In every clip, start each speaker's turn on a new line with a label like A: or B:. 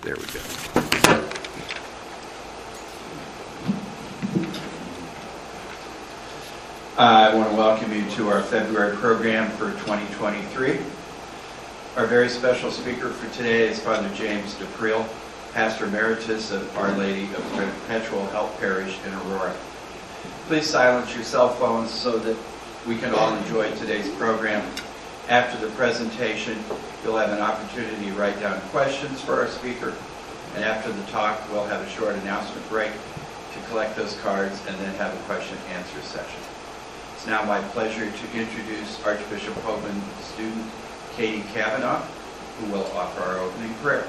A: There we go. I want to welcome you to our February program for 2023. Our very special speaker for today is Father James DePriel, Pastor Emeritus of Our Lady of Perpetual Help Parish in Aurora. Please silence your cell phones so that we can all enjoy today's program. After the presentation, you'll have an opportunity to write down questions for our speaker. And after the talk, we'll have a short announcement break to collect those cards and then have a question and answer session. It's now my pleasure to introduce Archbishop Hoban student Katie Kavanaugh, who will offer our opening prayer.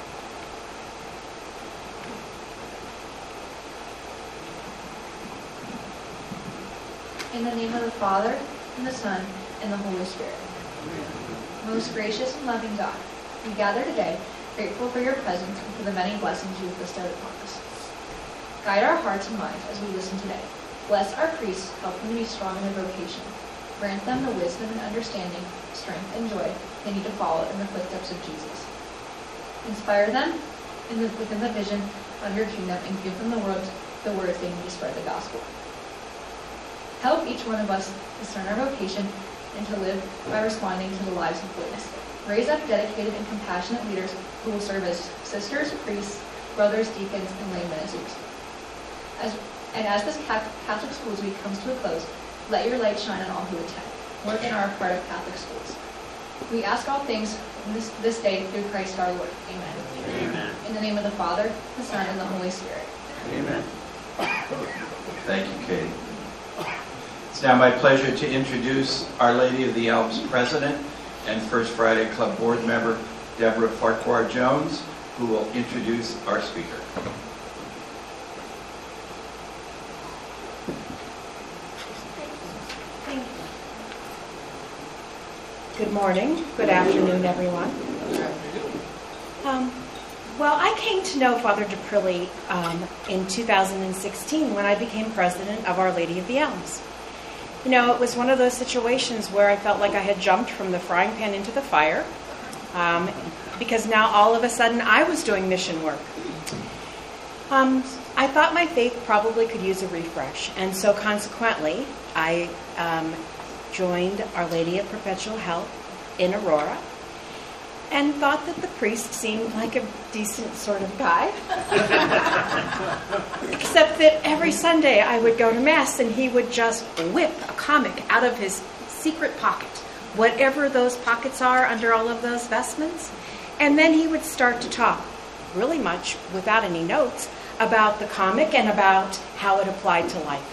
B: In the name of the Father, and the Son, and the Holy Spirit. Most gracious and loving God, we gather today grateful for your presence and for the many blessings you have bestowed upon us. Guide our hearts and minds as we listen today. Bless our priests, help them to be strong in their vocation. Grant them the wisdom and understanding, strength and joy they need to follow in the footsteps of Jesus. Inspire them within the vision of your kingdom and give them the words they need to spread the gospel. Help each one of us discern our vocation and to live by responding to the lives of witness. Raise up dedicated and compassionate leaders who will serve as sisters, priests, brothers, deacons, and lay ministers. As this Catholic Schools Week comes to a close, let your light shine on all who attend. Work in our part of Catholic schools. We ask all things this day through Christ our Lord. Amen.
A: Amen.
B: In the name of the Father, the Son, and the Holy Spirit.
A: Amen. Thank you, Katie. It's now my pleasure to introduce Our Lady of the Elms President and First Friday Club Board Member, Deborah Farquhar Jones, who will introduce our speaker.
C: Good morning. Good afternoon, everyone. Well, I came to know Father DePriel in 2016 when I became president of Our Lady of the Elms. You know, it was one of those situations where I felt like I had jumped from the frying pan into the fire, because now all of a sudden I was doing mission work. I thought my faith probably could use a refresh, and so consequently I joined Our Lady of Perpetual Help in Aurora and thought that the priest seemed like a decent sort of guy. Except that every Sunday I would go to Mass and he would just whip a comic out of his secret pocket, whatever those pockets are under all of those vestments, and then he would start to talk, really much without any notes, about the comic and about how it applied to life.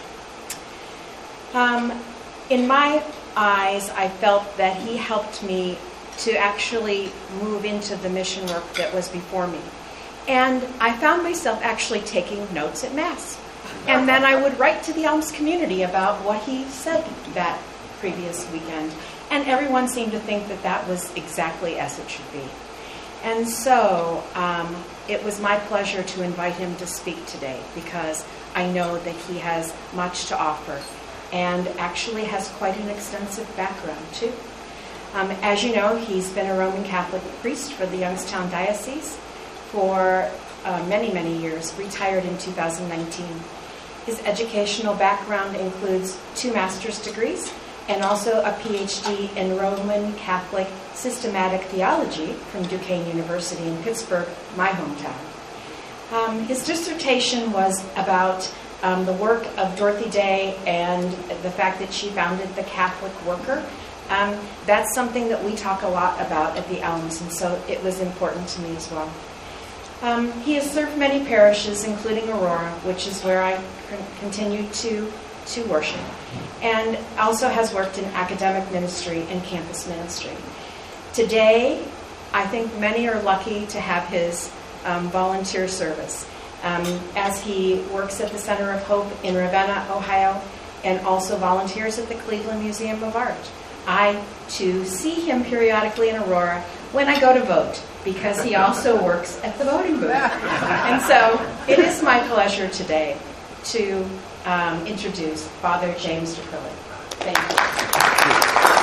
C: In my eyes, I felt that he helped me to actually move into the mission work that was before me. And I found myself actually taking notes at Mass. And then I would write to the Elms community about what he said that previous weekend. And everyone seemed to think that that was exactly as it should be. And so it was my pleasure to invite him to speak today, because I know that he has much to offer and actually has quite an extensive background, too. As you know, he's been a Roman Catholic priest for the Youngstown Diocese for many, many years, retired in 2019. His educational background includes 2 master's degrees and also a PhD in Roman Catholic systematic theology from Duquesne University in Pittsburgh, my hometown. His dissertation was about the work of Dorothy Day and the fact that she founded the Catholic Worker. That's something that we talk a lot about at the Elms, and so it was important to me as well. He has served many parishes, including Aurora, which is where I continue to worship, and also has worked in academic ministry and campus ministry. Today, I think many are lucky to have his volunteer service, as he works at the Center of Hope in Ravenna, Ohio, and also volunteers at the Cleveland Museum of Art. I, too, see him periodically in Aurora when I go to vote, because he also works at the voting booth. And so it is my pleasure today to introduce Father James DePriel. Thank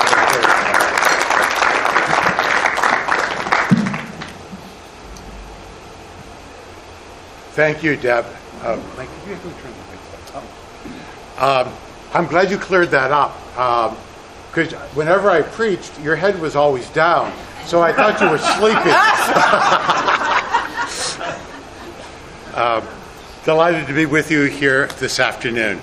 C: you.
D: Thank you, Deb. I'm glad you cleared that up, because whenever I preached, your head was always down, so I thought you were sleeping. Delighted to be with you here this afternoon.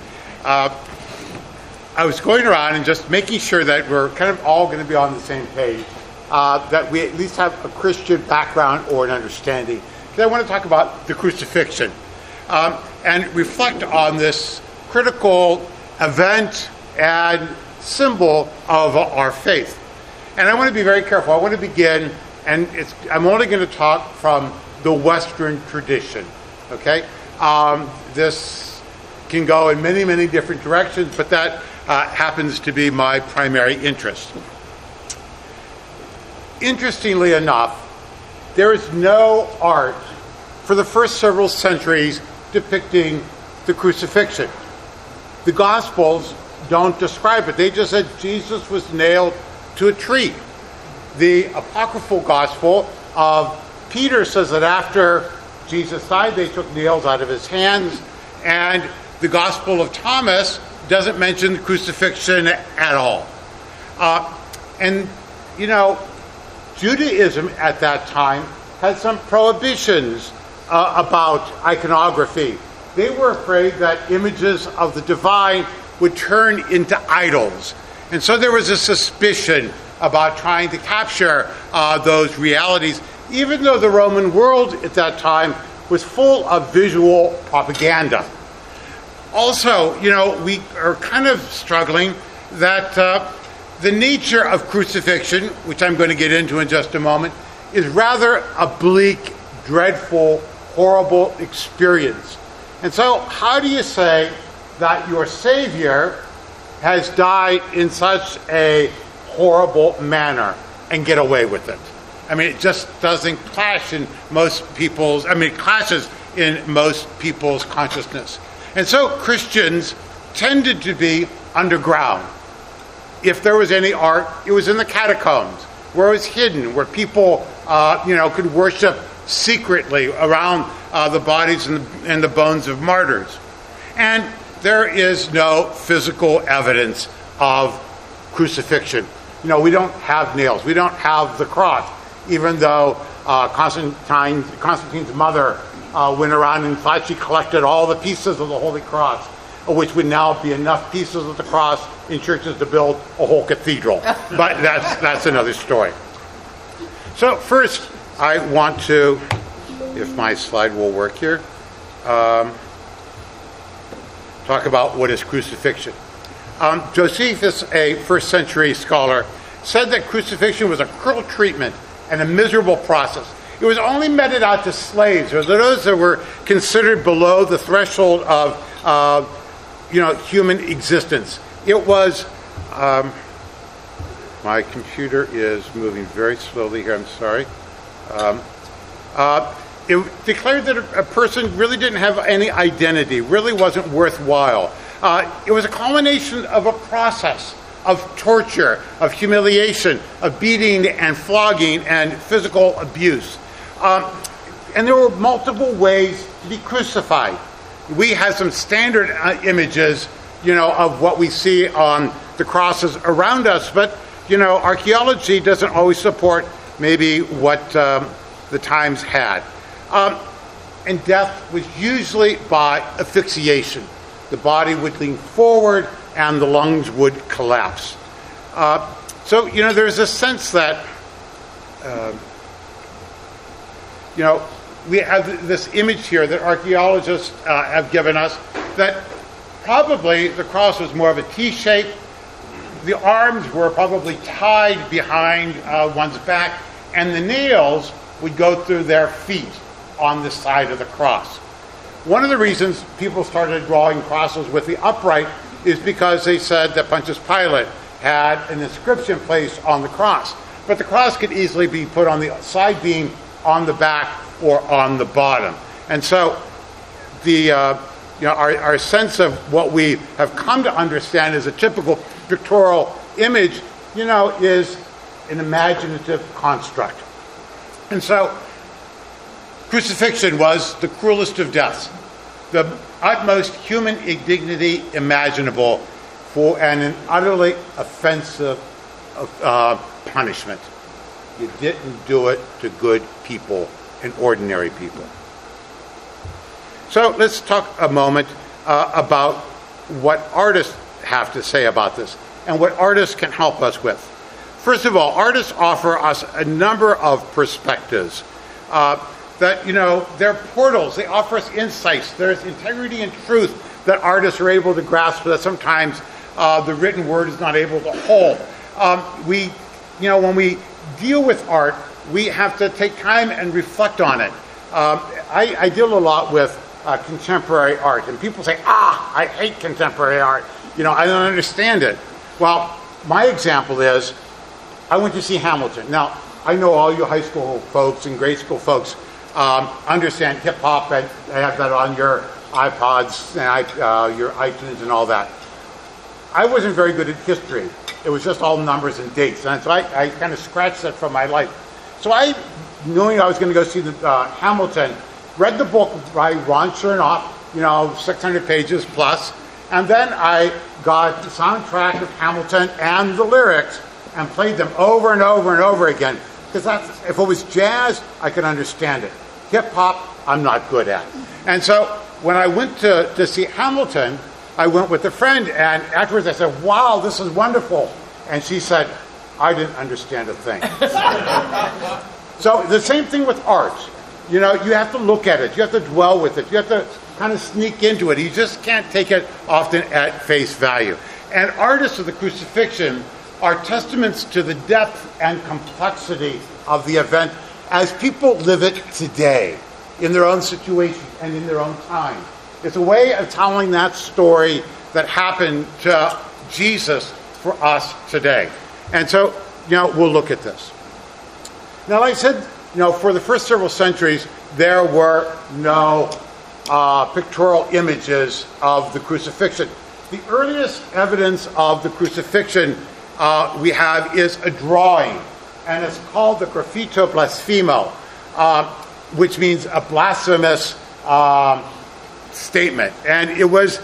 D: I was going around and just making sure that we're kind of all going to be on the same page, that we at least have a Christian background or an understanding. Because I want to talk about the crucifixion and reflect on this critical event and symbol of our faith. And I want to be very careful. I want to begin, and I'm only going to talk from the Western tradition, okay? This can go in many, many different directions, but that happens to be my primary interest. Interestingly enough, there is no art for the first several centuries depicting the crucifixion. The Gospels don't describe it. They just said Jesus was nailed to a tree. The apocryphal Gospel of Peter says that after Jesus died, they took nails out of his hands, and the Gospel of Thomas doesn't mention the crucifixion at all. And, you know, Judaism at that time had some prohibitions about iconography. They were afraid that images of the divine would turn into idols. And so there was a suspicion about trying to capture those realities, even though the Roman world at that time was full of visual propaganda. Also, you know, we are kind of struggling that the nature of crucifixion, which I'm going to get into in just a moment, is rather a bleak, dreadful, horrible experience. And so how do you say that your Savior has died in such a horrible manner and get away with it? I mean, it just doesn't clash in most people's, it clashes in most people's consciousness. And so Christians tended to be underground. If there was any art, it was in the catacombs, where it was hidden, where people, could worship secretly around the bodies and the bones of martyrs. And there is no physical evidence of crucifixion. You know, we don't have nails. We don't have the cross, even though Constantine's mother went around and thought she collected all the pieces of the Holy Cross, which would now be enough pieces of the cross in churches to build a whole cathedral. But that's another story. So first, I want to, if my slide will work here, talk about what is crucifixion. Josephus, a first century scholar, said that crucifixion was a cruel treatment and a miserable process. It was only meted out to slaves, or those that were considered below the threshold of human existence. It was, my computer is moving very slowly here, I'm sorry. It declared that a person really didn't have any identity, really wasn't worthwhile. It was a culmination of a process of torture, of humiliation, of beating and flogging and physical abuse. And there were multiple ways to be crucified. We have some standard images, of what we see on the crosses around us, but, archaeology doesn't always support maybe what the times had. And death was usually by asphyxiation. The body would lean forward and the lungs would collapse. So there's a sense that, we have this image here that archaeologists have given us that probably the cross was more of a T-shape. The arms were probably tied behind one's back, and the nails would go through their feet on the side of the cross. One of the reasons people started drawing crosses with the upright is because they said that Pontius Pilate had an inscription placed on the cross. But the cross could easily be put on the side beam, on the back, or on the bottom. And so the our sense of what we have come to understand as a typical pictorial image, is an imaginative construct. And so Crucifixion was the cruelest of deaths, the utmost human indignity imaginable for an utterly offensive punishment. You didn't do it to good people and ordinary people. So let's talk a moment about what artists have to say about this and what artists can help us with. First of all, artists offer us a number of perspectives that, they're portals. They offer us insights. There's integrity and truth that artists are able to grasp that sometimes the written word is not able to hold. When we deal with art, we have to take time and reflect on it. I deal a lot with contemporary art, and people say, I hate contemporary art. I don't understand it. Well, my example is, I went to see Hamilton. Now, I know all you high school folks and grade school folks understand hip-hop, and they have that on your iPods and your iTunes and all that. I wasn't very good at history. It was just all numbers and dates. And so I kind of scratched that from my life. So knowing I was going to go see the Hamilton, read the book by Ron Chernoff, 600 pages plus, and then I got the soundtrack of Hamilton and the lyrics and played them over and over and over again. Because if it was jazz, I could understand it. Hip-hop, I'm not good at. And so when I went to see Hamilton, I went with a friend, and afterwards I said, wow, this is wonderful. And she said, I didn't understand a thing. So the same thing with art. You have to look at it. You have to dwell with it. You have to kind of sneak into it. You just can't take it often at face value. And artists of the crucifixion are testaments to the depth and complexity of the event as people live it today, in their own situation and in their own time. It's a way of telling that story that happened to Jesus for us today. And so, we'll look at this. Now, like I said, for the first several centuries, there were no pictorial images of the crucifixion. The earliest evidence of the crucifixion we have is a drawing, and it's called the Graffito Blasphemo, which means a blasphemous statement. And it was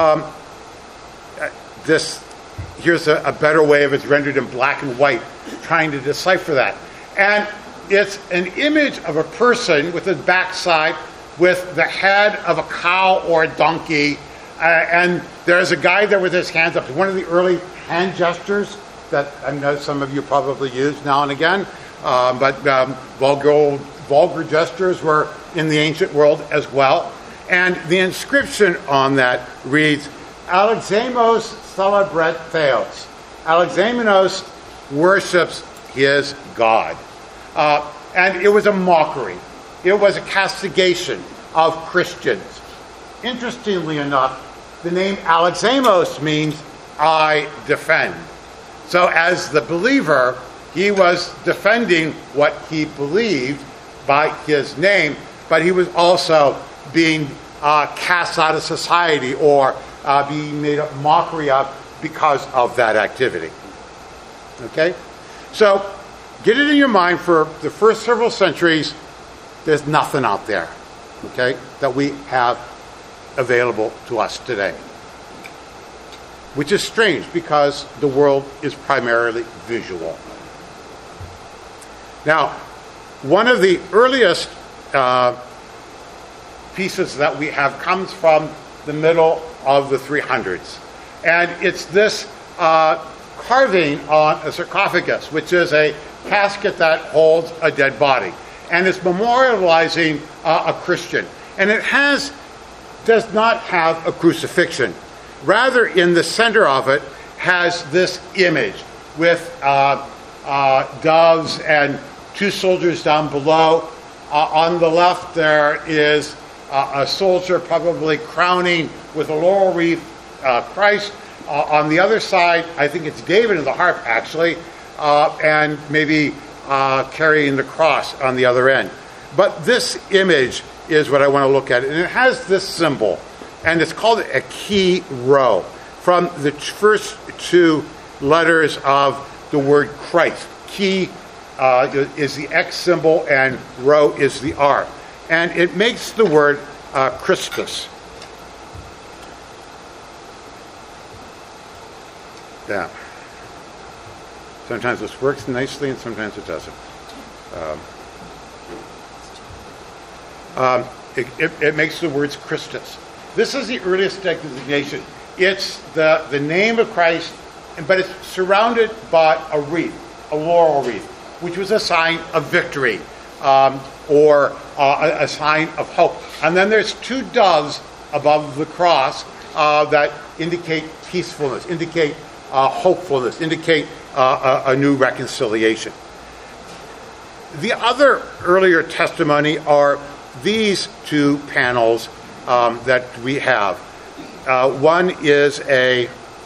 D: here's a better way of it's rendered in black and white, trying to decipher that. And it's an image of a person with his backside with the head of a cow or a donkey, and there's a guy there with his hands up. One of the early hand gestures that I know some of you probably use now and again, but vulgar gestures were in the ancient world as well. And the inscription on that reads, Alexamenos celebret Theos. Alexamenos worships his God. And it was a mockery. It was a castigation of Christians. Interestingly enough, the name Alexamenos means I defend. So as the believer, he was defending what he believed by his name, but he was also being cast out of society or being made a mockery of because of that activity. Okay? So, get it in your mind, for the first several centuries, there's nothing out there, okay, that we have available to us today. Which is strange, because the world is primarily visual. Now, one of the earliest pieces that we have comes from the middle of the 300s. And it's this carving on a sarcophagus, which is a casket that holds a dead body. And it's memorializing a Christian. And it does not have a crucifixion. Rather, in the center of it has this image with doves and two soldiers down below. On the left, there is a soldier probably crowning with a laurel wreath Christ. On the other side, I think it's David and the harp, actually, and maybe carrying the cross on the other end. But this image is what I want to look at. And it has this symbol, and it's called a chi rho, from the first two letters of the word Christ. Chi is the X symbol, and rho is the R. And it makes the word Christus. Yeah. Sometimes this works nicely and sometimes it doesn't. It makes the words Christus. This is the earliest designation. It's the name of Christ, but it's surrounded by a wreath, a laurel wreath, which was a sign of victory or a sign of hope. And then there's two doves above the cross that indicate peacefulness, indicate hopefulness, indicate a new reconciliation. The other earlier testimony are these two panels that we have. One is an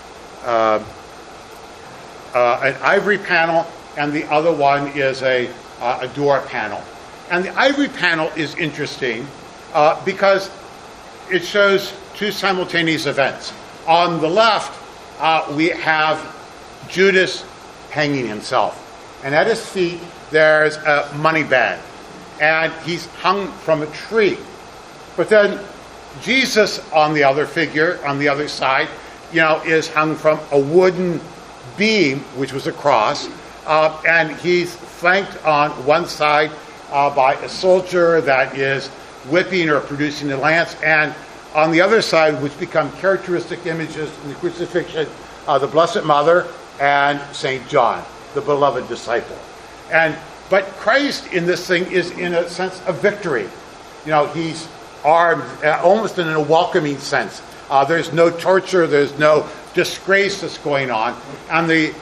D: ivory panel, and the other one is a door panel. And the ivory panel is interesting because it shows two simultaneous events. On the left, we have Judas hanging himself, and at his feet there's a money bag, and he's hung from a tree. But then Jesus, on the other figure, on the other side, is hung from a wooden beam, which was a cross, and he's flanked on one side by a soldier that is whipping or producing a lance, and on the other side, which become characteristic images in the crucifixion, the Blessed Mother and St. John, the beloved disciple. But Christ in this thing is in a sense of victory. He's armed almost in a welcoming sense. There's no torture, there's no disgrace that's going on. And the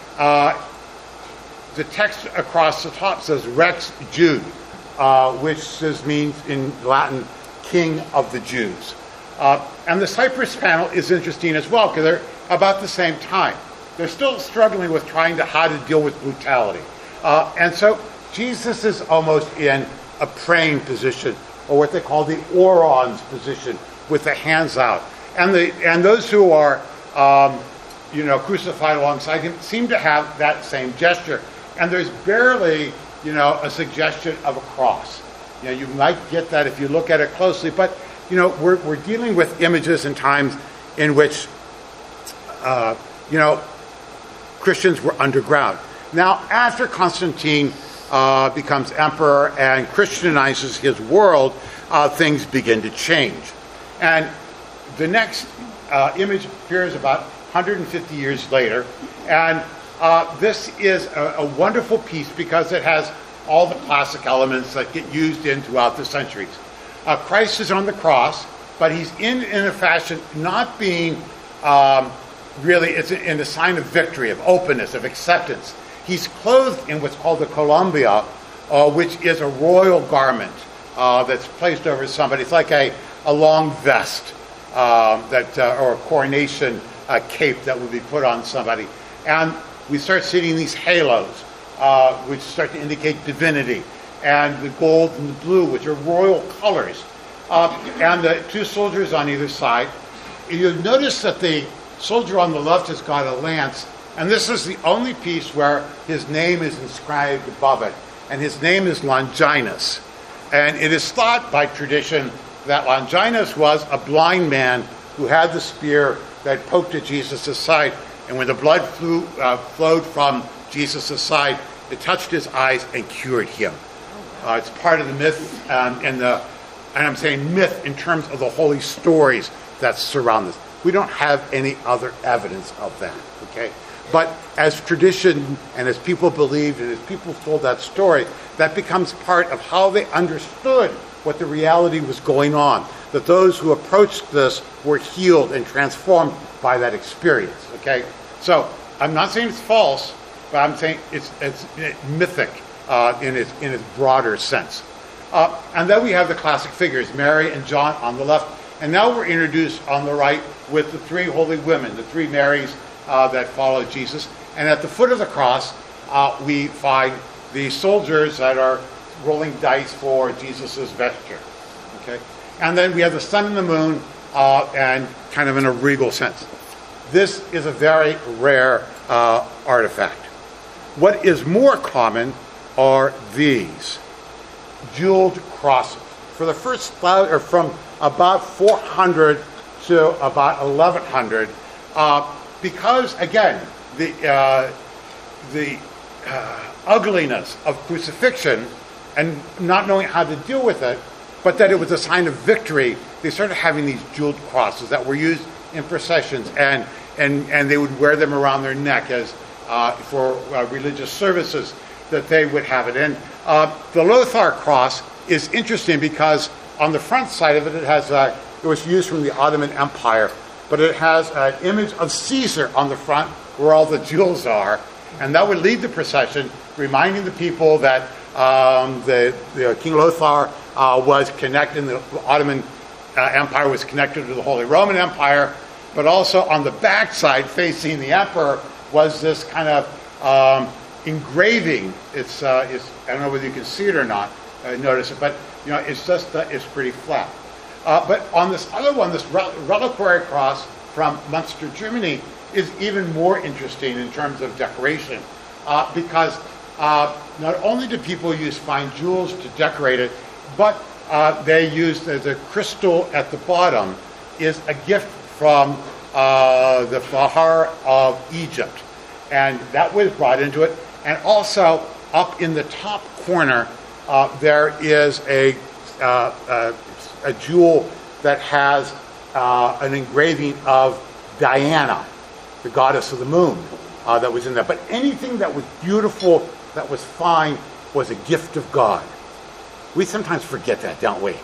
D: text across the top says Rex Jude, which means in Latin, King of the Jews. And the cypress panel is interesting as well, because they're about the same time. They're still struggling with how to deal with brutality. And so Jesus is almost in a praying position, or what they call the orans position, with the hands out. And those who are crucified alongside him seem to have that same gesture. And there's barely a suggestion of a cross. You might get that if you look at it closely, but we're dealing with images and times in which Christians were underground. Now, after Constantine becomes emperor and Christianizes his world, things begin to change. And the next image appears about 150 years later, and this is a wonderful piece because it has all the classic elements that get used in throughout the centuries. Christ is on the cross, but he's in a fashion not being it's in a sign of victory, of openness, of acceptance. He's clothed in what's called the columbia, which is a royal garment that's placed over somebody. It's like a long vest or a coronation cape that would be put on somebody. And we start seeing these halos, which start to indicate divinity, and the gold and the blue, which are royal colors. And the two soldiers on either side. You'll notice that the soldier on the left has got a lance, and this is the only piece where his name is inscribed above it. And his name is Longinus. And it is thought by tradition that Longinus was a blind man who had the spear that poked at Jesus' side. And when the blood flowed from Jesus' side, it touched his eyes and cured him. It's part of the myth, and I'm saying myth in terms of the holy stories that surround this. We don't have any other evidence of that, okay? But as tradition and as people believed and as people told that story, that becomes part of how they understood what the reality was going on. That those who approached this were healed and transformed by that experience, okay? So I'm not saying it's false, but I'm saying it's mythic in its broader sense. And then we have the classic figures, Mary and John on the left. And now we're introduced on the right with the three holy women, the three Marys that follow Jesus. And at the foot of the cross, we find the soldiers that are rolling dice for Jesus' vesture. Okay? And then we have the sun and the moon, and kind of in a regal sense. This is a very rare artifact. What is more common are these jeweled crosses. for the first, or from about 400 to about 1100, because again, the ugliness of crucifixion and not knowing how to deal with it, but that it was a sign of victory, they started having these jeweled crosses that were used in processions, and they would wear them around their neck as for religious services that they would have it. And the Lothar cross is interesting because on the front side of it, it was used from the Ottoman Empire, but it has an image of Caesar on the front where all the jewels are, and that would lead the procession, reminding the people that the King Lothar was connected, the Ottoman Empire was connected to the Holy Roman Empire, but also on the backside, facing the emperor, was this kind of engraving. It's I don't know whether you can see it or not, notice it, but it's just it's pretty flat. But on this other one, this reliquary cross from Munster, Germany, is even more interesting in terms of decoration, because not only do people use fine jewels to decorate it, but they use the crystal at the bottom is a gift from the Fahar of Egypt, and that was brought into it. And also up in the top corner, there is a jewel that has an engraving of Diana, the goddess of the moon, that was in there. But anything that was beautiful, that was fine, was a gift of God. We sometimes forget that, don't we?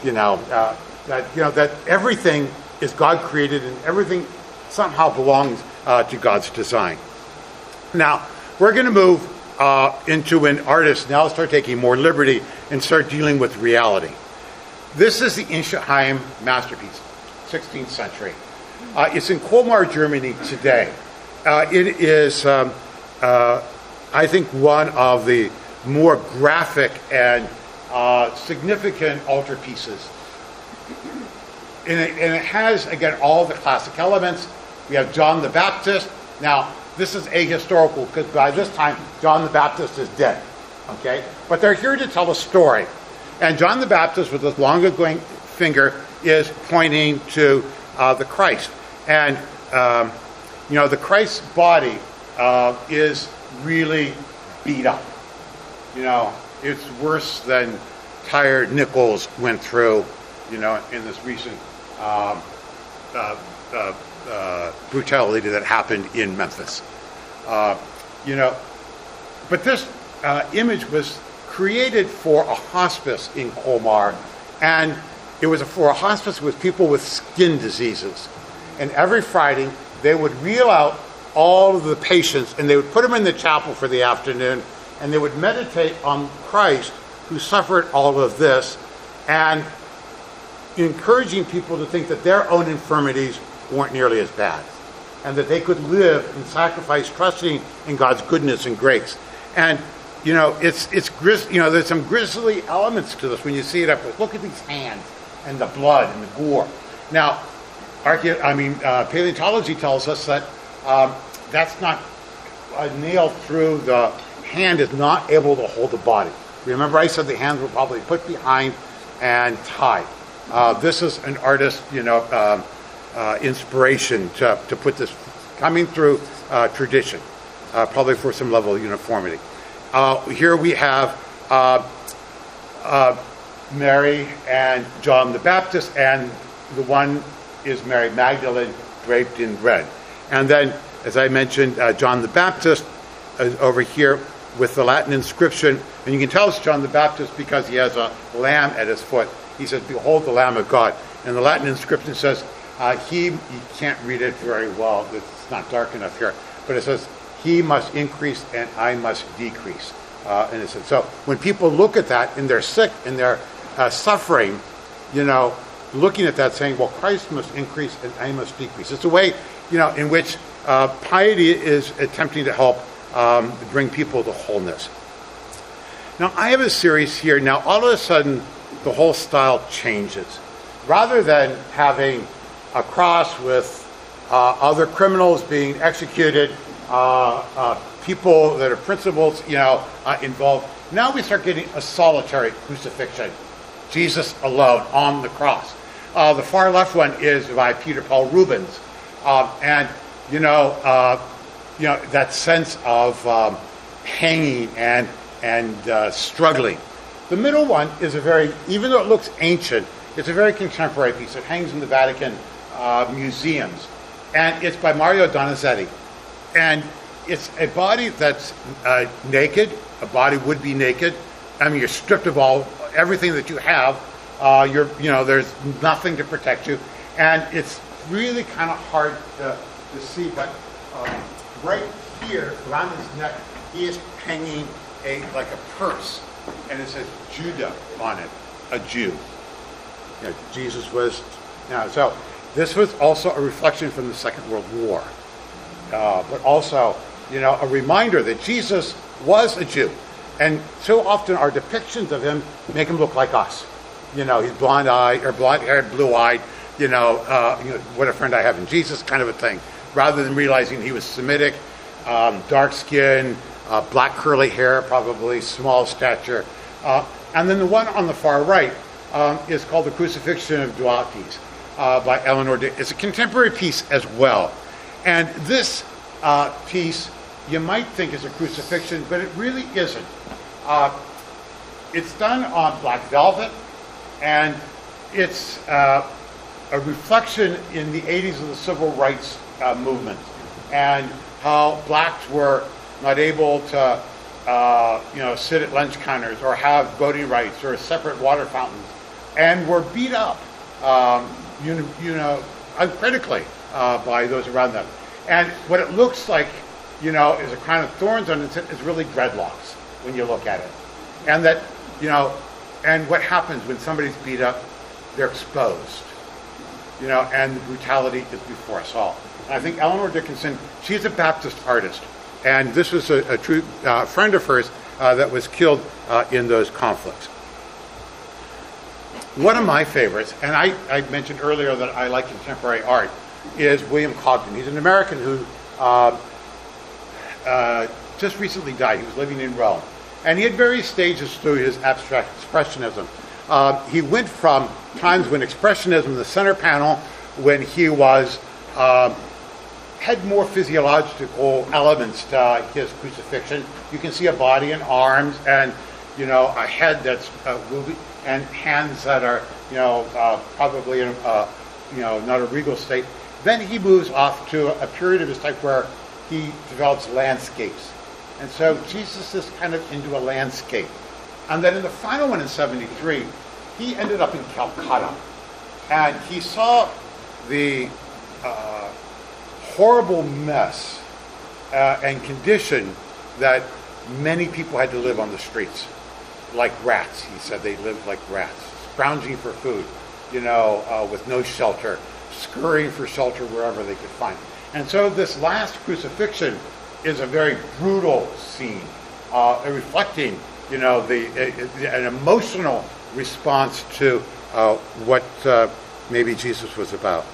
D: That everything is God created, and everything somehow belongs to God's design. Now, we're going to move into an artist now, start taking more liberty and start dealing with reality. This is the Inschaheim masterpiece, 16th century. It's in Colmar, Germany today. It is, I think, one of the more graphic and significant altarpieces. And it has, again, all the classic elements. We have John the Baptist. Now, this is ahistorical because by this time, John the Baptist is dead. Okay? But they're here to tell a story. And John the Baptist, with his long-going finger, is pointing to the Christ. And, the Christ's body is really beat up. It's worse than tired Nichols went through, in this recent brutality that happened in Memphis. But this image was created for a hospice in Colmar, and it was for a hospice with people with skin diseases. And every Friday, they would reel out all of the patients, and they would put them in the chapel for the afternoon, and they would meditate on Christ, who suffered all of this, and encouraging people to think that their own infirmities weren't nearly as bad, and that they could live and sacrifice, trusting in God's goodness and grace. And it's there's some grisly elements to this when you see it up close. Look at these hands and the blood and the gore. Now, paleontology tells us that that's not a nail through the hand is not able to hold the body. Remember, I said the hands were probably put behind and tied. This is an artist, inspiration to put this, coming through tradition, probably for some level of uniformity. Here we have Mary and John the Baptist, and the one is Mary Magdalene draped in red. And then, as I mentioned, John the Baptist is over here with the Latin inscription, and you can tell it's John the Baptist because he has a lamb at his foot. He says, "Behold the Lamb of God." And the Latin inscription says, you can't read it very well, it's not dark enough here, but it says, "He must increase and I must decrease." And it says, so when people look at that and they're sick and they're suffering, looking at that saying, well, Christ must increase and I must decrease. It's a way, in which piety is attempting to help bring people to wholeness. Now, I have a series here. Now, all of a sudden, the whole style changes. Rather than having a cross with other criminals being executed, people that are principals, involved, now we start getting a solitary crucifixion. Jesus alone on the cross. The far left one is by Peter Paul Rubens, and that sense of hanging and struggling. The middle one is even though it looks ancient, it's a very contemporary piece. It hangs in the Vatican museums, and it's by Mario Donizetti. And it's a body that's naked. A body would be naked. I mean, you're stripped of everything that you have. There's nothing to protect you, and it's really kind of hard to see. But right here, around his neck, he is hanging like a purse, and it says Judah on it, a Jew. Jesus was. So this was also a reflection from the Second World War, but also, a reminder that Jesus was a Jew. And so often our depictions of him make him look like us. He's blonde-eyed or blonde-haired, blue-eyed. What a friend I have in Jesus, kind of a thing. Rather than realizing he was Semitic, dark skin, black curly hair, probably small stature. And then the one on the far right is called The Crucifixion of Doughties by Eleanor Dickinson. It's a contemporary piece as well. And this piece, you might think is a crucifixion, but it really isn't. It's done on black velvet, and it's a reflection in the 80s of the civil rights movement, and how blacks were not able to sit at lunch counters or have voting rights or separate water fountains, and were beat up uncritically by those around them. And what it looks like, is a crown of thorns on it is really dreadlocks when you look at it. And that, and what happens when somebody's beat up, they're exposed, and the brutality is before us all. And I think Eleanor Dickinson, she's a Baptist artist, and this was a true friend of hers that was killed in those conflicts. One of my favorites, and I mentioned earlier that I like contemporary art, is William Cobden. He's an American who just recently died. He was living in Rome. And he had various stages through his abstract expressionism. He went from times when expressionism, the center panel, when he was had more physiological elements to his crucifixion. You can see a body and arms, and a head that's moving, and hands that are probably in not a regal state. Then he moves off to a period of his life where he develops landscapes. And so Jesus is kind of into a landscape. And then in the final one in 73, he ended up in Calcutta. And he saw the horrible mess and condition that many people had to live on the streets. Like rats, he said they lived like rats. Scrounging for food, with no shelter. Scurrying for shelter wherever they could find. And so this last crucifixion is a very brutal scene, reflecting, an emotional response to what maybe Jesus was about.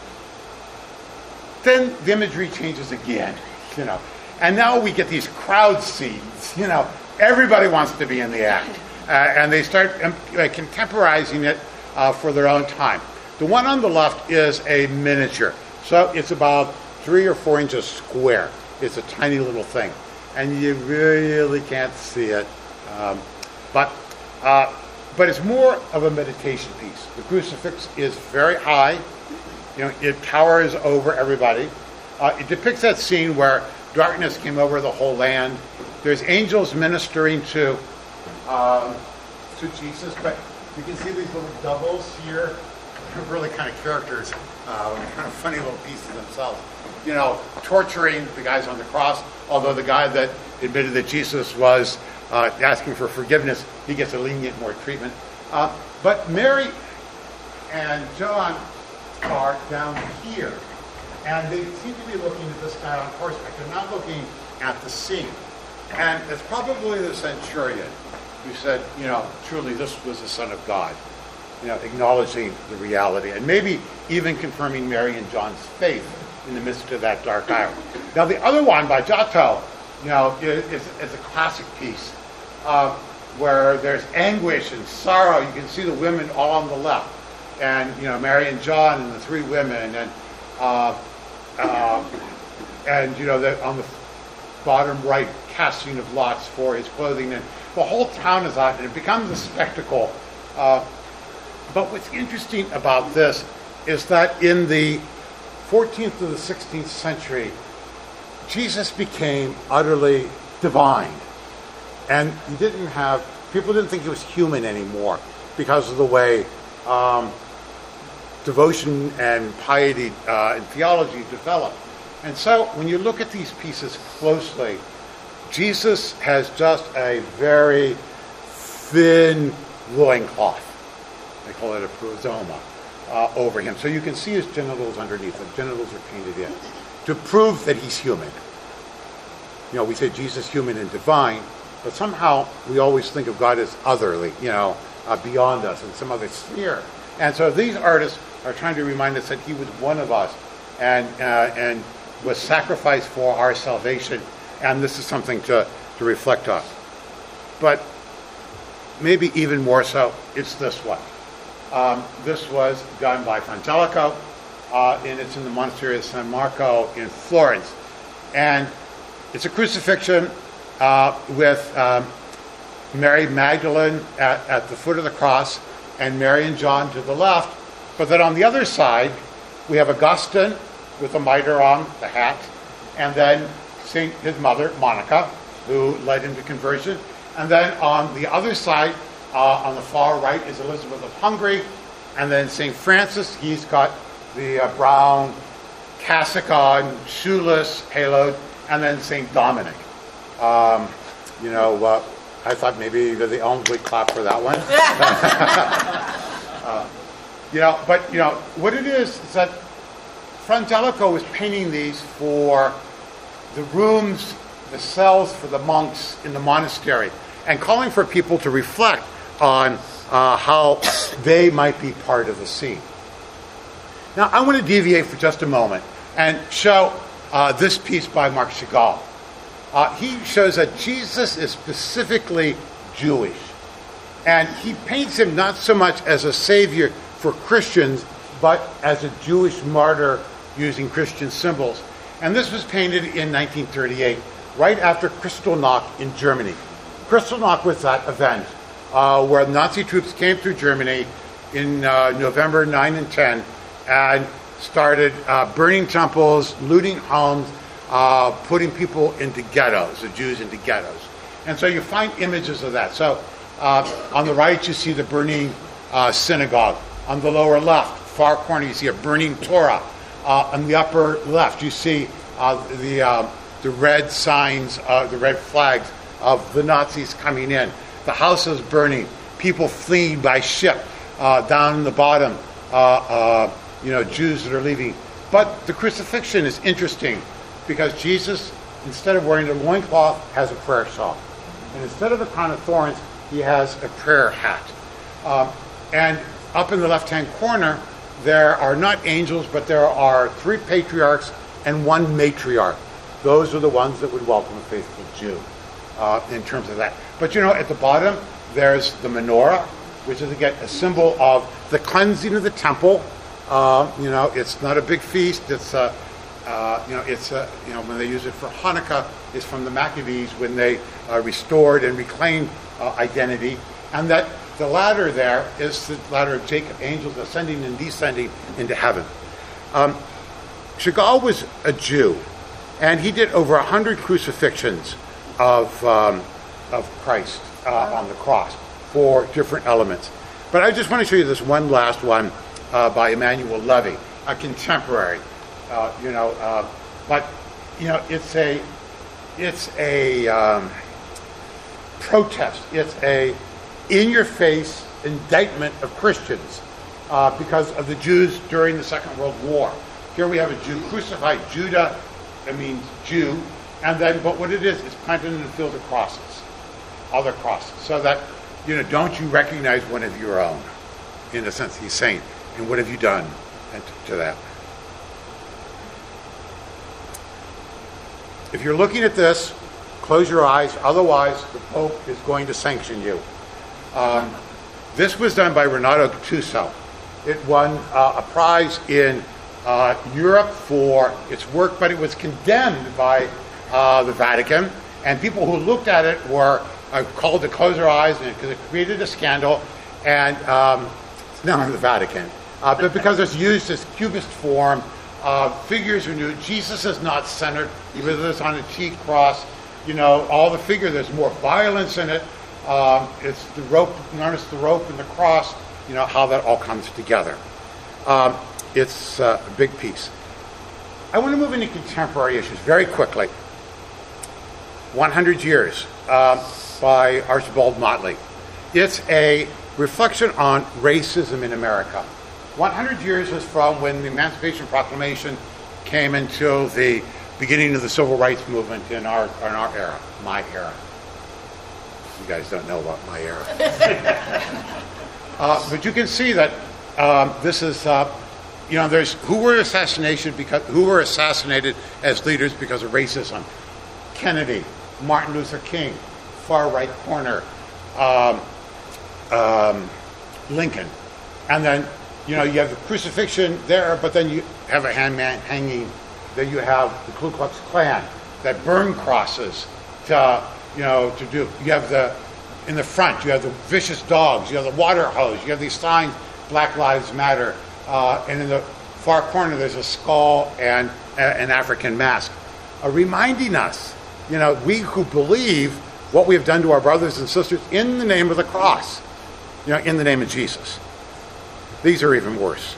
D: Then the imagery changes again, and now we get these crowd scenes. Everybody wants to be in the act, and they start contemporizing it for their own time. The one on the left is a miniature, so it's about 3 or 4 inches square. It's a tiny little thing, and you really can't see it. But it's more of a meditation piece. The crucifix is very high. It towers over everybody. It depicts that scene where darkness came over the whole land. There's angels ministering to Jesus, but you can see these little doubles here. They're really kind of characters, kind of funny little pieces themselves. Torturing the guys on the cross, although the guy that admitted that Jesus was asking for forgiveness, he gets a lenient more treatment. But Mary and John are down here, and they seem to be looking at this guy on horseback. They're not looking at the scene. And it's probably the centurion who said, truly this was the Son of God, acknowledging the reality, and maybe even confirming Mary and John's faith in the midst of that dark hour. Now, the other one by Giotto, is a classic piece. where there's anguish and sorrow. You can see the women all on the left, and Mary and John and the three women, and on the bottom right, casting of lots for his clothing, and the whole town is out, and it becomes a spectacle. But what's interesting about this is that in the 14th to the 16th century, Jesus became utterly divine. And people didn't think he was human anymore because of the way devotion and piety and theology developed. And so when you look at these pieces closely, Jesus has just a very thin loincloth. They call it a prosoma over him. So you can see his genitals underneath. The genitals are painted in to prove that he's human. We say Jesus human and divine, but somehow we always think of God as otherly, beyond us in some other sphere. And so these artists are trying to remind us that he was one of us and was sacrificed for our salvation. And this is something to reflect on. But maybe even more so, it's this one. This was done by Frangelico, and it's in the monastery of San Marco in Florence. And it's a crucifixion with Mary Magdalene at the foot of the cross and Mary and John to the left. But then on the other side, we have Augustine with a mitre on, the hat, and then his mother, Monica, who led him to conversion. And then on the other side, on the far right, is Elizabeth of Hungary. And then St. Francis, he's got the brown cassock on, shoeless, haloed. And then St. Dominic. I thought maybe the elms would clap for that one. What it is that Frangelico was painting these for the rooms, the cells for the monks in the monastery, and calling for people to reflect on how they might be part of the scene. Now, I want to deviate for just a moment and show this piece by Marc Chagall. He shows that Jesus is specifically Jewish. And he paints him not so much as a savior for Christians, but as a Jewish martyr using Christian symbols. And this was painted in 1938, right after Kristallnacht in Germany. Kristallnacht was that event where Nazi troops came through Germany in November 9 and 10 and started burning temples, looting homes, putting people into ghettos, the Jews into ghettos. And so you find images of that. So on the right, you see the burning synagogue. On the lower left, far corner, you see a burning Torah. On the upper left, you see the red signs, the red flags of the Nazis coming in. The houses burning, people fleeing by ship. Down in the bottom, Jews that are leaving. But the crucifixion is interesting because Jesus, instead of wearing a loincloth, has a prayer shawl. And instead of a crown of thorns, he has a prayer hat. And up in the left-hand corner, there are not angels, but there are 3 patriarchs and 1 matriarch. Those are the ones that would welcome a faithful Jew in terms of that. But at the bottom, there's the menorah, which is, again, a symbol of the cleansing of the temple. It's not a big feast. It's when they use it for Hanukkah, it's from the Maccabees when they restored and reclaimed identity. And that the ladder there is the ladder of Jacob, angels ascending and descending into heaven. Chagall was a Jew, and he did over 100 crucifixions of Christ on the cross for different elements. But I just want to show you this one last one by Emmanuel Levy, a contemporary. It's a protest. It's a in-your-face indictment of Christians because of the Jews during the Second World War. Here we have a Jew crucified. Judah, it means Jew, but what it is planted in a field of crosses, other crosses, so that don't you recognize one of your own? In a sense, he's saying, and what have you done to that? If you're looking at this, Close your eyes, otherwise the Pope is going to sanction you. This was done by Renato Gattuso. It won a prize in Europe for its work, but it was condemned by the Vatican, and people who looked at it were called to close their eyes because it created a scandal, and it's now in the Vatican. But because it's used as cubist form, figures are new. Jesus is not centered, even though it's on a T cross. All the figure, there's more violence in it. It's the rope, notice the rope and the cross, how that all comes together. It's a big piece. I want to move into contemporary issues very quickly. 100 Years by Archibald Motley. It's a reflection on racism in America. 100 years is from when the Emancipation Proclamation came until the beginning of the Civil Rights Movement in our era, my era. You guys don't know about my era. But you can see that this is, there's who were assassinated as leaders because of racism. Kennedy, Martin Luther King, far right corner, Lincoln. And then, you have the crucifixion there, but then you have a hangman hanging. Then you have the Ku Klux Klan that burn crosses to do. You have in the front, you have the vicious dogs, you have the water hose, you have these signs, Black Lives Matter, and in the far corner there's a skull and an African mask, reminding us, we who believe what we have done to our brothers and sisters in the name of the cross, in the name of Jesus. These are even worse.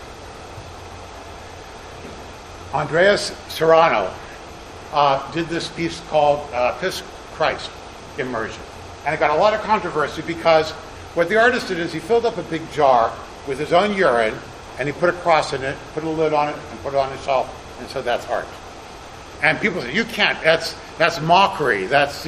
D: Andreas Serrano did this piece called Piss Christ Immersion. And it got a lot of controversy because what the artist did is he filled up a big jar with his own urine and he put a cross in it, put a lid on it, and put it on his shelf, and said that's art. And people say, you can't, that's mockery, that's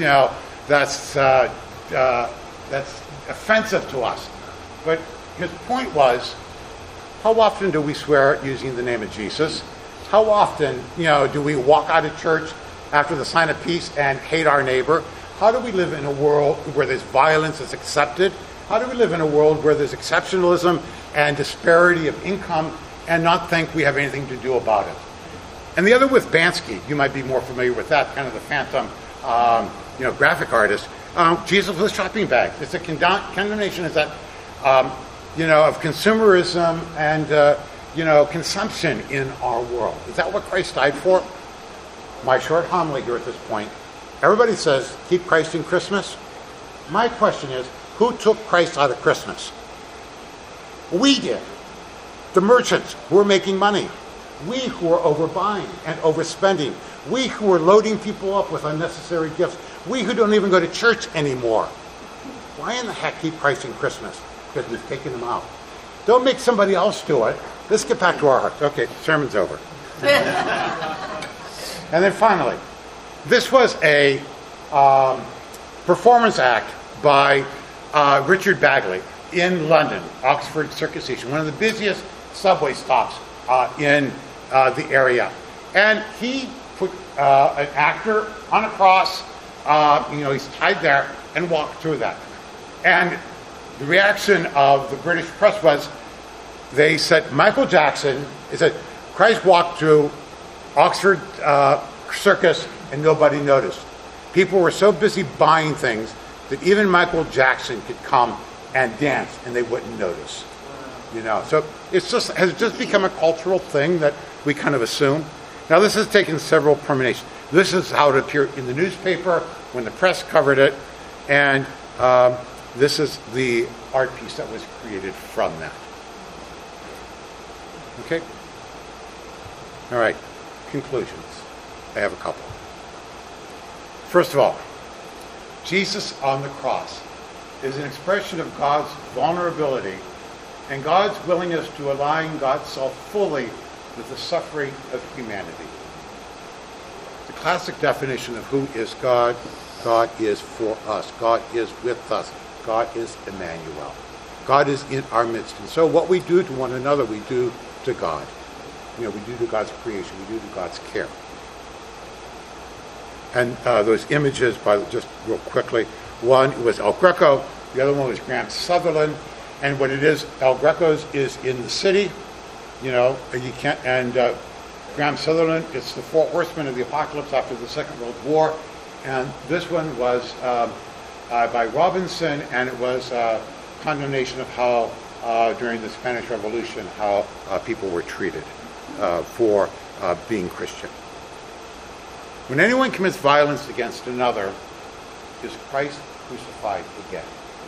D: offensive to us. But his point was, how often do we swear using the name of Jesus? How often, do we walk out of church after the sign of peace and hate our neighbor? How do we live in a world where there's violence that's accepted? How do we live in a world where there's exceptionalism and disparity of income and not think we have anything to do about it? And the other with Bansky, you might be more familiar with that, kind of the phantom, graphic artist. Jesus with shopping bags. It's a condemnation of that, of consumerism and, consumption in our world. Is that what Christ died for? My short homily here at this point. Everybody says, keep Christ in Christmas. My question is, who took Christ out of Christmas? We did. The merchants who were making money. We who were overbuying and overspending. We who were loading people up with unnecessary gifts. We who don't even go to church anymore. Why in the heck keep Christ in Christmas? Because we've taken him out. Don't make somebody else do it. Let's get back to our hearts. Okay, sermon's over. And then finally, this was a performance act by Richard Bagley in London, Oxford Circus Station, one of the busiest subway stops in the area. And he put an actor on a cross, he's tied there, and walked through that. And the reaction of the British press was, they said, Michael Jackson, it said, Christ walked through Oxford Circus and nobody noticed. People were so busy buying things that even Michael Jackson could come and dance and they wouldn't notice. So has just become a cultural thing that we kind of assume. Now this has taken several permutations. This is how it appeared in the newspaper when the press covered it, and this is the art piece that was created from that. Okay? All right. Conclusions. I have a couple. First of all, Jesus on the cross is an expression of God's vulnerability and God's willingness to align God's self fully with the suffering of humanity. The classic definition of who is God: God is for us. God is with us. God is Emmanuel. God is in our midst. And so what we do to one another, we do to God. We do to God's creation. We do to God's care. And those images, just real quickly, one was El Greco, the other one was Graham Sutherland. And what it is, El Greco's is in the city, you can't, and Graham Sutherland, it's the Four Horsemen of the Apocalypse after the Second World War. And this one was by Robinson, and it was condemnation of how, during the Spanish Revolution, how people were treated for being Christian. When anyone commits violence against another, is Christ crucified again?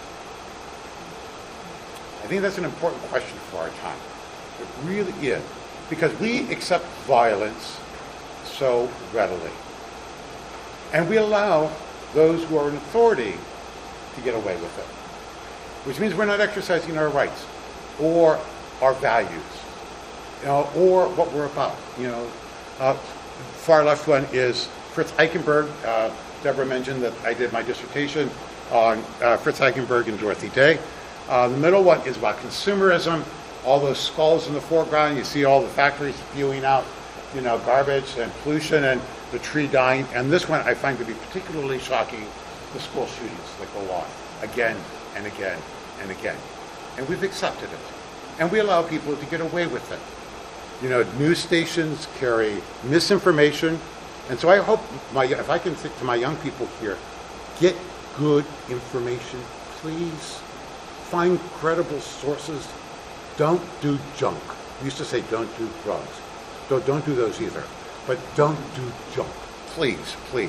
D: I think that's an important question for our time. It really is. Because we accept violence so readily. And we allow those who are in authority to get away with it. Which means we're not exercising our rights or our values, or what we're about. Far left one is Fritz Eichenberg. Deborah mentioned that I did my dissertation on Fritz Eichenberg and Dorothy Day. The middle one is about consumerism. All those skulls in the foreground, you see all the factories spewing out, garbage and pollution and the tree dying. And this one I find to be particularly shocking, the school shootings that go on again and again and again. And we've accepted it. And we allow people to get away with it. News stations carry misinformation. And so I hope, if I can say to my young people here, get good information, please. Find credible sources. Don't do junk. We used to say don't do drugs. Don't do those either. But don't do junk. Please, please.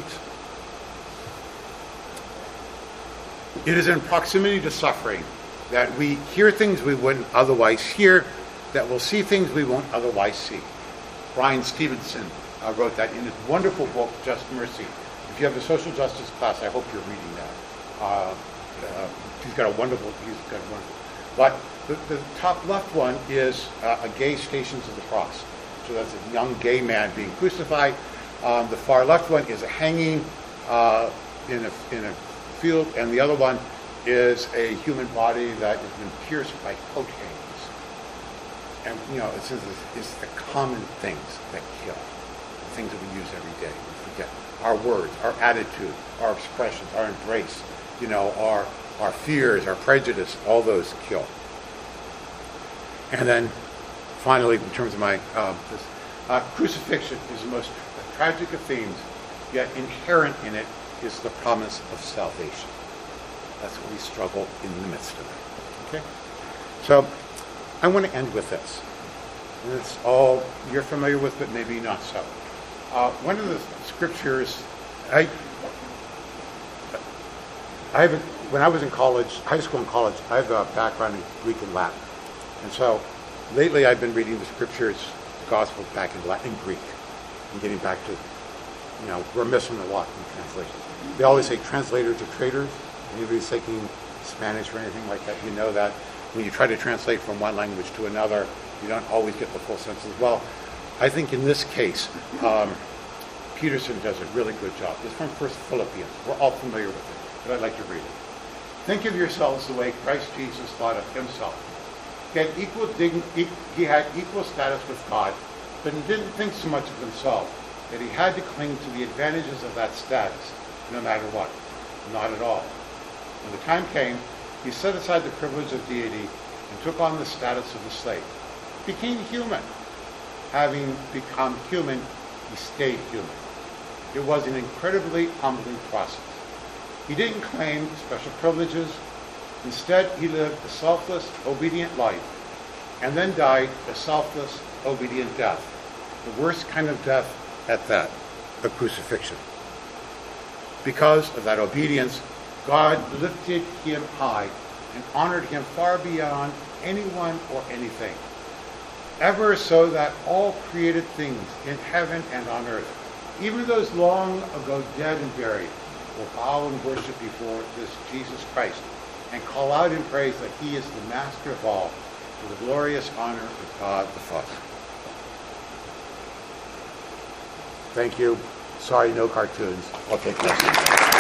D: It is in proximity to suffering that we hear things we wouldn't otherwise hear, that we'll see things we won't otherwise see. Brian Stevenson wrote that in his wonderful book, Just Mercy. If you have a social justice class, I hope you're reading that. He's got a wonderful. But the top left one is a gay Stations of the Cross. So that's a young gay man being crucified. The far left one is a hanging in a field, and the other one is a human body that has been pierced by coat hangings. And it's the common things that kill, the things that we use every day. We forget our words, our attitude, our expressions, our embrace. Our fears, our prejudice, all those kill. And then, finally, in terms of my crucifixion is the most tragic of themes, yet inherent in it is the promise of salvation. That's what we struggle in the midst of it. Okay? So, I want to end with this. And it's all you're familiar with, but maybe not so. One of the scriptures, when I was in college, high school and college, I have a background in Greek and Latin. And so lately I've been reading the scriptures, the Gospels back in Latin and Greek, and getting back to, we're missing a lot in translations. They always say translators are traitors. Anybody's taking Spanish or anything like that, you know that when you try to translate from one language to another, you don't always get the full sense as well. I think in this case, Peterson does a really good job. It's from 1 Philippians. We're all familiar with it, but I'd like to read it. Think of yourselves the way Christ Jesus thought of himself. He had equal status with God, but he didn't think so much of himself that he had to cling to the advantages of that status, no matter what. Not at all. When the time came, he set aside the privilege of deity and took on the status of a slave. He became human. Having become human, he stayed human. It was an incredibly humbling process. He didn't claim special privileges. Instead, he lived a selfless, obedient life, and then died a selfless, obedient death. The worst kind of death at that, a crucifixion. Because of that obedience, God lifted him high and honored him far beyond anyone or anything. Ever so that all created things in heaven and on earth, even those long ago dead and buried, will bow and worship before this Jesus Christ and call out in praise that he is the master of all, to the glorious honor of God the Father. Thank you. Sorry, no cartoons. I'll take questions.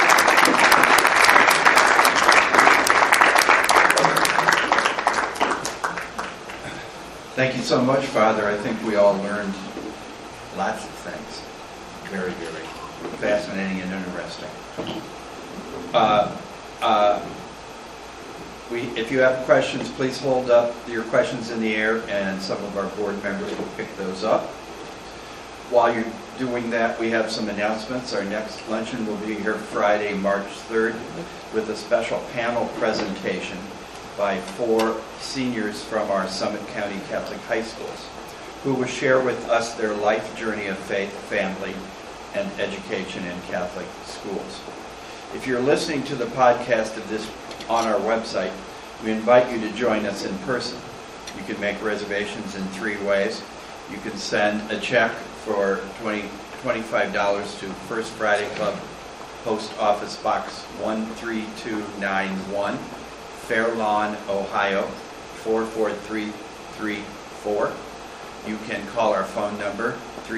A: Thank you so much, Father. I think we all learned lots of things. Very, very fascinating and interesting. Uh, uh, If you have questions, please hold up your questions in the air, and some of our board members will pick those up. While you're doing that, we have some announcements. Our next luncheon will be here Friday, March 3rd, with a special panel presentation by 4 seniors from our Summit County Catholic High Schools, who will share with us their life journey of faith, family, and education in Catholic schools. If you're listening to the podcast of this on our website, we invite you to join us in person. You can make reservations in 3 ways. You can send a check for $25 to First Friday Club, Post Office Box 13291, Fair Lawn, Ohio 44334. You can call our phone number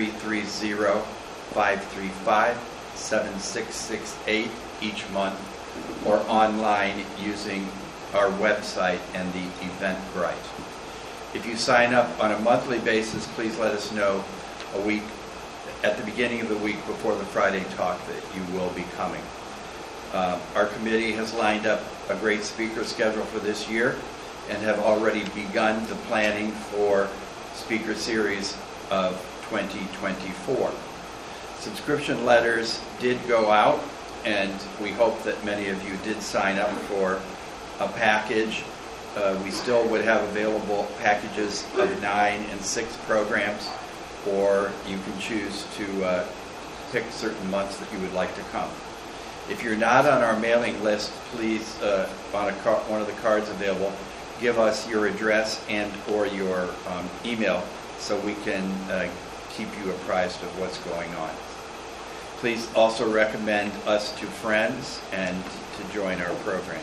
A: 330-535-7668 each month, or online using our website and the Eventbrite. If you sign up on a monthly basis, please let us know a week at the beginning of the week before the Friday talk that you will be coming. Our committee has lined up a great speaker schedule for this year and have already begun the planning for speaker series of 2024. Subscription letters did go out, and we hope that many of you did sign up for a package. We still would have available packages of 9 and 6 programs, or you can choose to pick certain months that you would like to come. If you're not on our mailing list, please, on one of the cards available, give us your address and or your email so we can keep you apprised of what's going on. Please also recommend us to friends and to join our programs.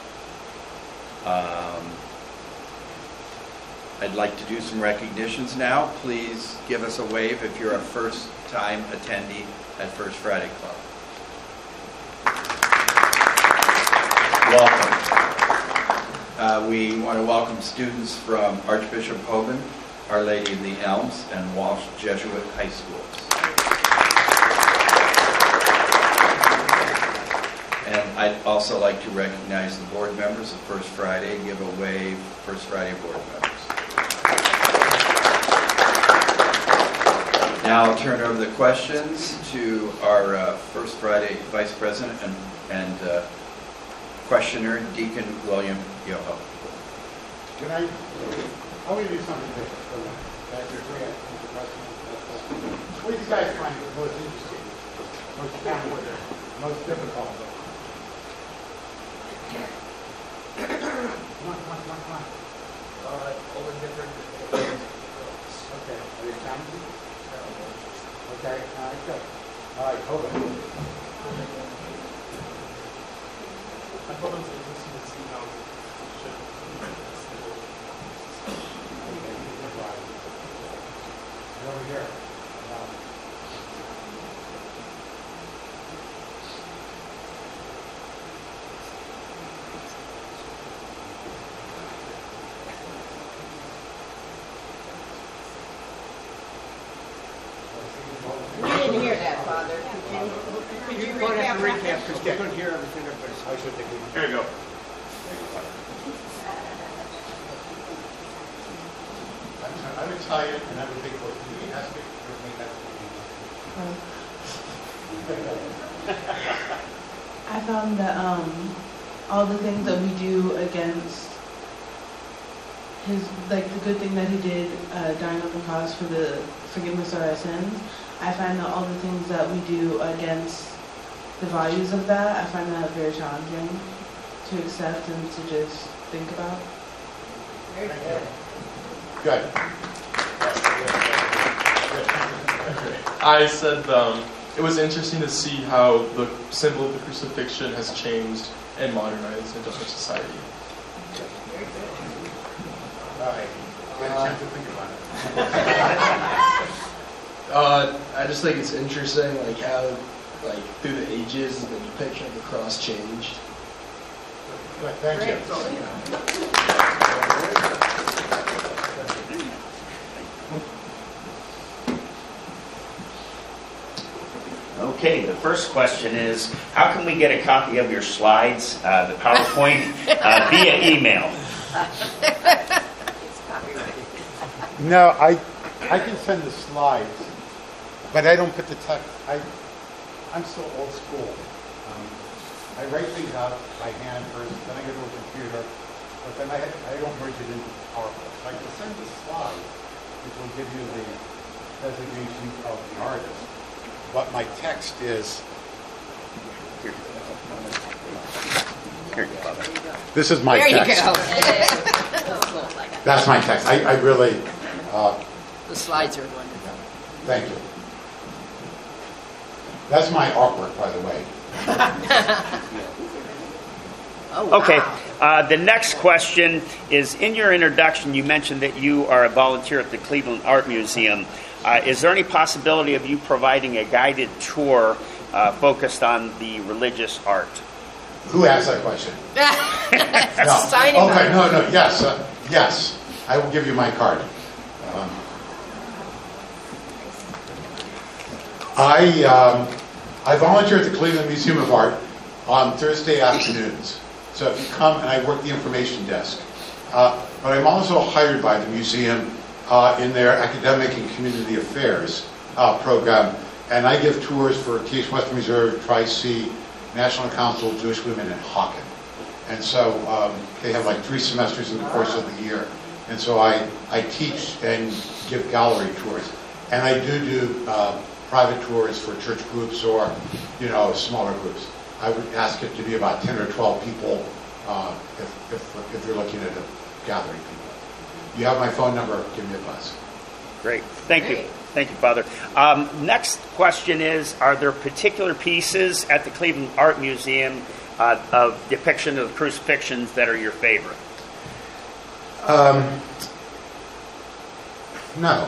A: I'd like to do some recognitions now. Please give us a wave if you're a first-time attendee at First Friday Club. Welcome. We want to welcome students from Archbishop Hoban, Our Lady of the Elms, and Walsh Jesuit High Schools. And I'd also like to recognize the board members of First Friday. Give a wave, First Friday board members. Now I'll turn over the questions to our First Friday Vice President and questioner, Deacon William Yoho.
D: Can I want to do something different. What do you guys find most interesting, most challenging, most difficult? Come on.
E: All the different
D: Okay. Are they challenging? Okay. All right, good. All right, hold on.
E: I thought it was interesting to see how
D: Over here.
F: We didn't hear that, Father. Could you recap?
E: because we couldn't hear everything everybody said.
D: I should think we...
E: There you go.
D: I'm Italian and I'm a big boy. Can you ask me to make that?
G: I found that all the things that we do against his, like the good thing that he did dying on the cross for the forgiveness of our sins, I find that all the things that we do against the values of that, I find that very challenging to accept and to just think about.
F: Very good.
D: Good.
H: I said it was interesting to see how the symbol of the crucifixion has changed and modernized into our society.
F: Very good.
D: All right. Get a chance to think about it.
I: I just think it's interesting, like how, like through the ages, the depiction of the cross changed.
D: Good, thank you.
J: Okay, the first question is, how can we get a copy of your slides, the PowerPoint, via email?
D: No, I can send the slides, but I don't put the text. I'm still old school. I write things out by hand first, then I go to a computer, but then I don't merge it into PowerPoint. So I can send the slides, which will give you the designation of the artist. But my text is. This is my text.
F: There you go.
D: That's my text. I really.
F: The slides are wonderful.
D: Thank you. That's my artwork, by the way.
F: Oh, wow.
J: Okay, the next question is, in your introduction, you mentioned that you are a volunteer at the Cleveland Art Museum. Is there any possibility of you providing a guided tour focused on the religious art?
D: Who asked that question? No.
F: Sign him
D: Okay,
F: up.
D: no, yes, yes. I will give you my card. I volunteer at the Cleveland Museum of Art on Thursday afternoons. So if you come, and I work the information desk. But I'm also hired by the museum in their academic and community affairs program. And I give tours for Case Western Reserve, Tri-C, National Council of Jewish Women, and Hawken. And so they have like 3 semesters in the course of the year. And so I teach and give gallery tours. And I do private tours for church groups or, smaller groups. I would ask it to be about 10 or 12 people if you're looking at gathering people. You have my phone number, give me a buzz.
J: Great. Thank you. Thank you, Father. Next question is, are there particular pieces at the Cleveland Art Museum of depiction of the crucifixions that are your favorite?
D: No.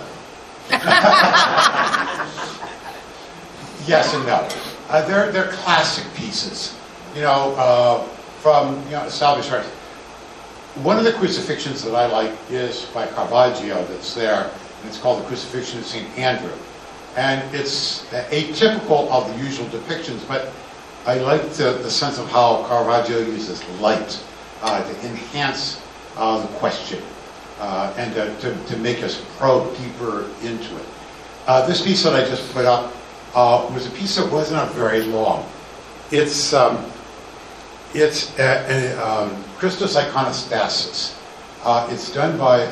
D: Yes and no. They're classic pieces, from established art. One of the crucifixions that I like is by Caravaggio that's there, and it's called the Crucifixion of St. Andrew. And it's atypical of the usual depictions, but I like the sense of how Caravaggio uses light to enhance the question and to make us probe deeper into it. This piece that I just put up was a piece that wasn't very long. It's Christus Iconostasis. It's done by,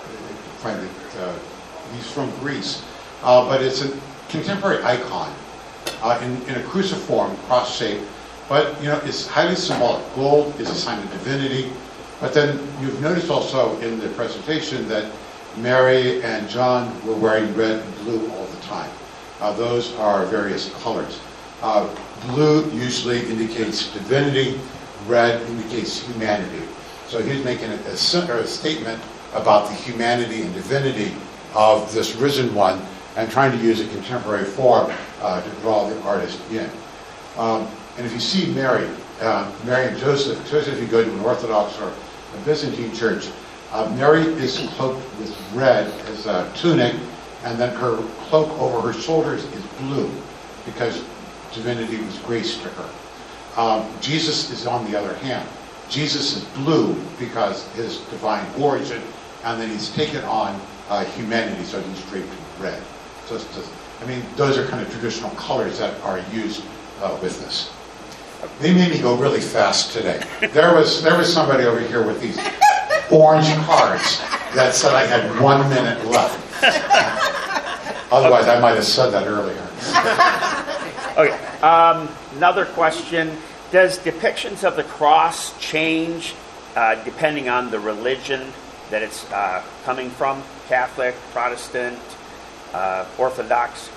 D: he's from Greece, but it's a contemporary icon in a cruciform, cross shape. But it's highly symbolic. Gold is a sign of divinity. But then you've noticed also in the presentation that Mary and John were wearing red and blue all the time. Those are various colors. Blue usually indicates divinity. Red indicates humanity. So he's making a statement about the humanity and divinity of this risen one and trying to use a contemporary form to draw the artist in. And if you see Mary and Joseph, especially if you go to an Orthodox or a Byzantine church, Mary is cloaked with red as a tunic, and then her cloak over her shoulders is blue because divinity was graced to her. Jesus is on the other hand. Jesus is blue because his divine origin, and then he's taken on humanity, so he's draped in red. So those are kind of traditional colors that are used with this. They made me go really fast today. There was somebody over here with these orange cards that said I had 1 minute left. Otherwise, I might have said that earlier.
J: Okay. Another question. Does depictions of the cross change depending on the religion that it's coming from? Catholic, Protestant, Orthodox?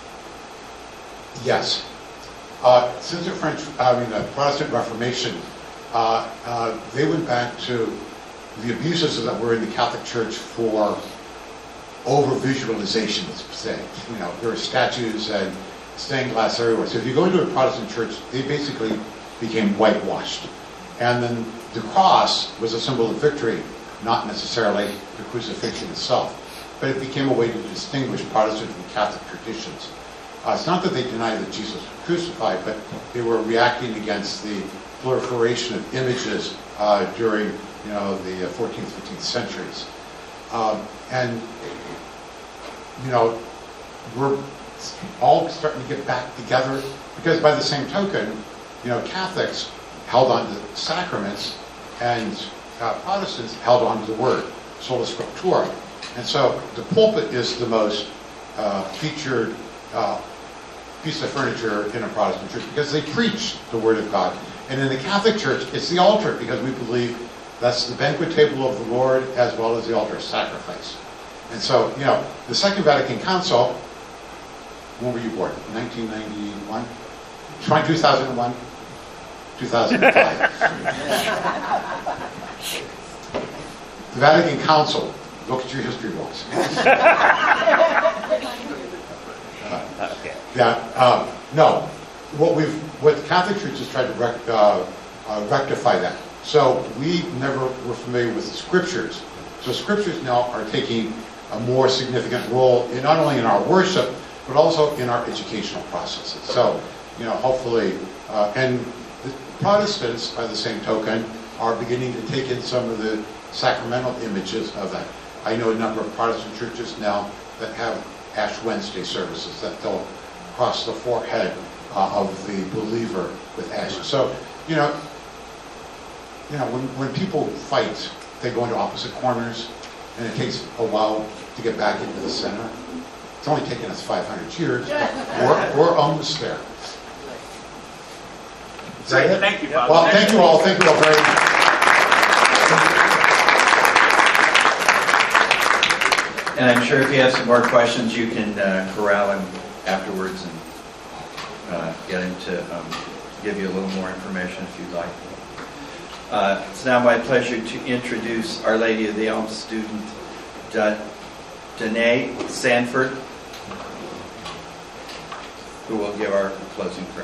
D: Yes. Since the Protestant Reformation, they went back to the abuses that were in the Catholic Church for over-visualization, let's say. There were statues and stained glass everywhere. So if you go into a Protestant church, they basically became whitewashed. And then the cross was a symbol of victory, not necessarily the crucifixion itself. But it became a way to distinguish Protestant from Catholic traditions. It's not that they denied that Jesus was crucified, but they were reacting against the proliferation of images during, the 14th, 15th centuries. And we're all starting to get back together because by the same token, Catholics held on to sacraments and Protestants held on to the word, sola scriptura. And so the pulpit is the most featured piece of furniture in a Protestant church because they preach the word of God. And in the Catholic Church, it's the altar because we believe that's the banquet table of the Lord as well as the altar of sacrifice. And so, the Second Vatican Council, when were you born? 1991? 2001? 2005. The Vatican Council, look at your history books. No. What the Catholic Church has tried to rectify that. So we never were familiar with the scriptures. So scriptures now are taking a more significant role in not only in our worship, but also in our educational processes. So, hopefully, and the Protestants, by the same token, are beginning to take in some of the sacramental images of that. I know a number of Protestant churches now that have Ash Wednesday services that they'll cross the forehead of the believer with ashes. So, when people fight, they go into opposite corners, and it takes a while to get back into the center. It's only taken us 500 years. We're almost there.
J: Great. Thank you, Father.
D: Well, thank you all. Thank you all very much.
A: And I'm sure if you have some more questions, you can corral him afterwards and get him to give you a little more information if you'd like. It's now my pleasure to introduce Our Lady of the Elms student, Danae Sanford, who will give our closing prayer.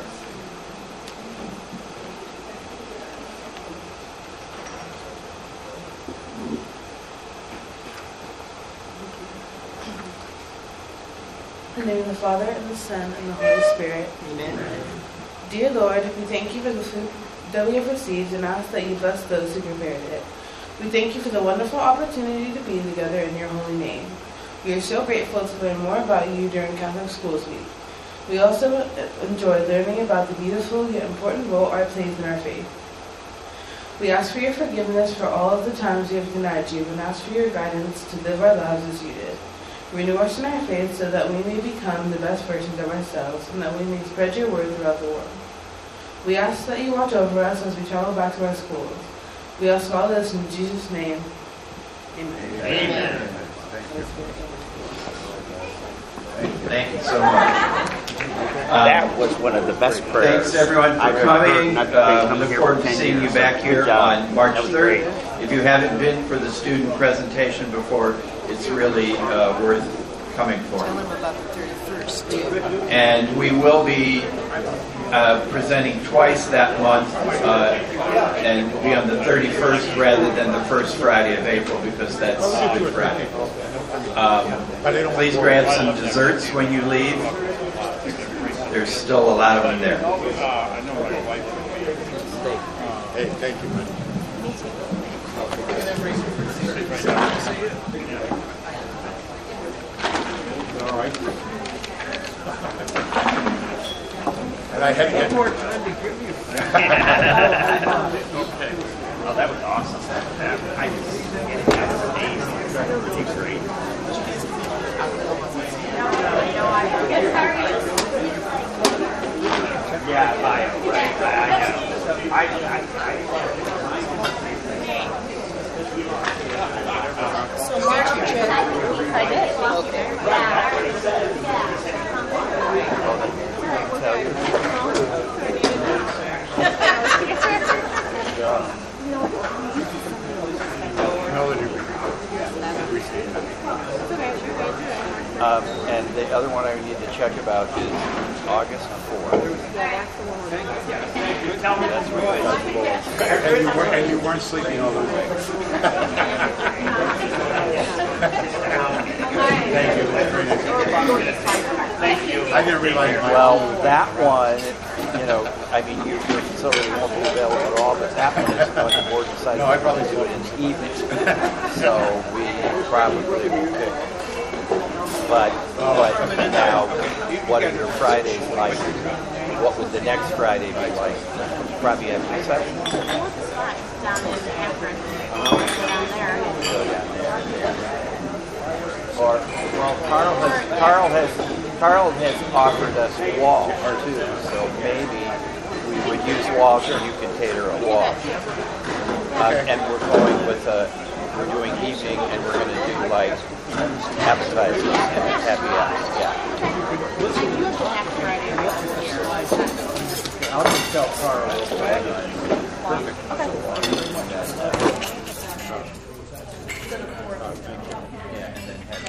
G: In the name of the Father, and the Son, and the Holy Spirit. Amen. Dear Lord, we thank you for the food that we have received and ask that you bless those who prepared it. We thank you for the wonderful opportunity to be together in your holy name. We are so grateful to learn more about you during Catholic Schools Week. We also enjoy learning about the beautiful yet important role art plays in our faith. We ask for your forgiveness for all of the times we have denied you and ask for your guidance to live our lives as you did. Renew us in our faith so that we may become the best versions of ourselves and that we may spread your word throughout the world. We ask that you watch over us as we travel back to our schools. We ask all this in Jesus' name. Amen.
J: Amen.
A: Thank you so much.
J: That was one of the best prayers.
A: Thanks everyone for coming. We look forward to seeing you back here on March 3rd. If you haven't been for the student presentation before, it's really worth coming for.
F: Tell them about the 31st, too.
A: And we will be presenting twice that month, and we'll be on the 31st rather than the first Friday of April because that's Good Friday. Please grab some desserts when you leave. There's still a lot of them there.
D: Hey, thank you, man. All right. And I had to get more time to give you.
J: Oh, that was awesome. I just it's great. Yeah, bio, right? I know.
F: So March your trip. I did. Okay.
A: And the other one I need to check about is August 4th.
D: And you weren't sleeping all the way. Thank you.
J: Thank you.
D: I didn't realize.
K: Well, that one, I mean, your facility won't be available at all, but that one is when the board decides to do it in the evening. So we probably will pick. But now, what are your Fridays like? What would the next Friday be like? Probably have two sessions.
F: Down in Akron. Down there.
K: So down there. Or Carl has offered us Walsh too, so maybe we would use Walsh and you can cater a Walsh. And we're going with we're doing evening and we're going to do like appetizers and happy hour. Yeah.
D: I'll just tell Carl.
K: Perfect.
F: Okay.